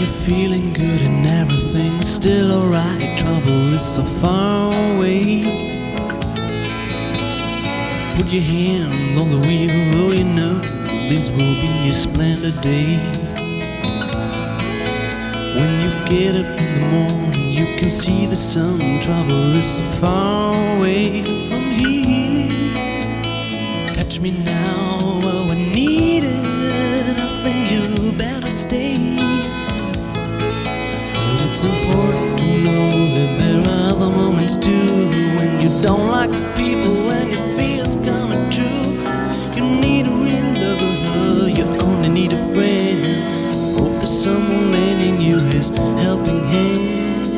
you're feeling good and everything's still alright, trouble is so far away. Put your hand on the wheel, oh you know this will be a splendid day. When you get up in the morning, you can see the sun, trouble is so far away from here. Touch me now, oh I need it, I think you better stay. But it's important to know that there are other moments too, when you don't like people and your fears coming true. You need a real lover, you only need a friend. Hope there's someone lending you his helping hand.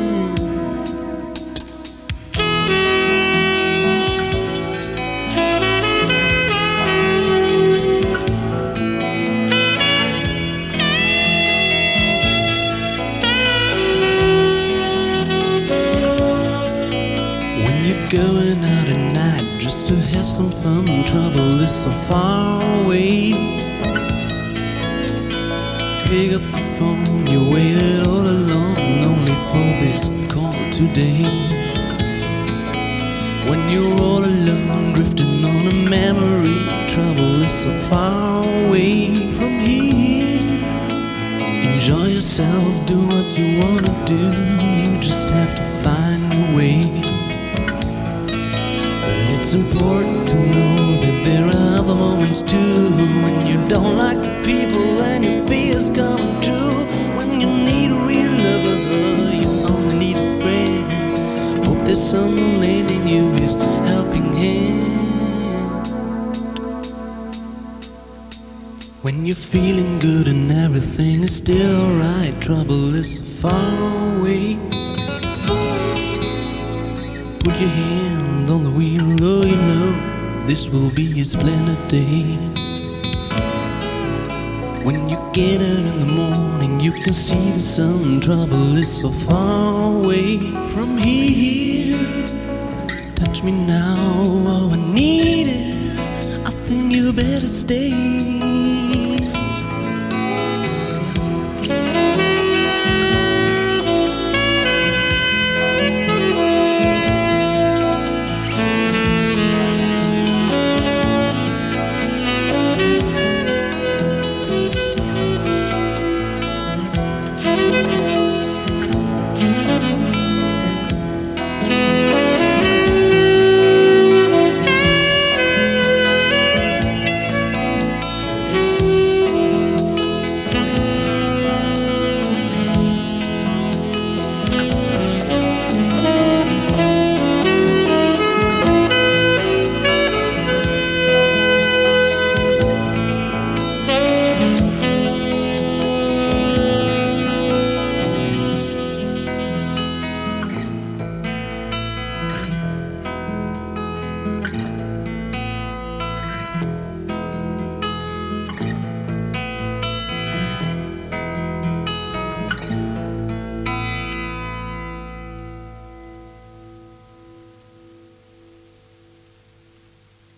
Going out at night just to have some fun, trouble is so far away. Pick up the phone, you waited all along only for this call today. When you're all alone, drifting on a memory, trouble is so far away from here. Enjoy yourself, do what you wanna do, you just have to find your way. It's important to know that there are other moments too, when you don't like the people and your fears come true. When you need a real lover, you only need a friend. Hope there's someone lending you his helping hand. When you're feeling good and everything is still alright, trouble is so far away. Put your hand on the wheel, oh you know this will be a splendid day. When you get out in the morning, you can see the sun, trouble is so far away from here. Touch me now, oh I need it, I think you better stay.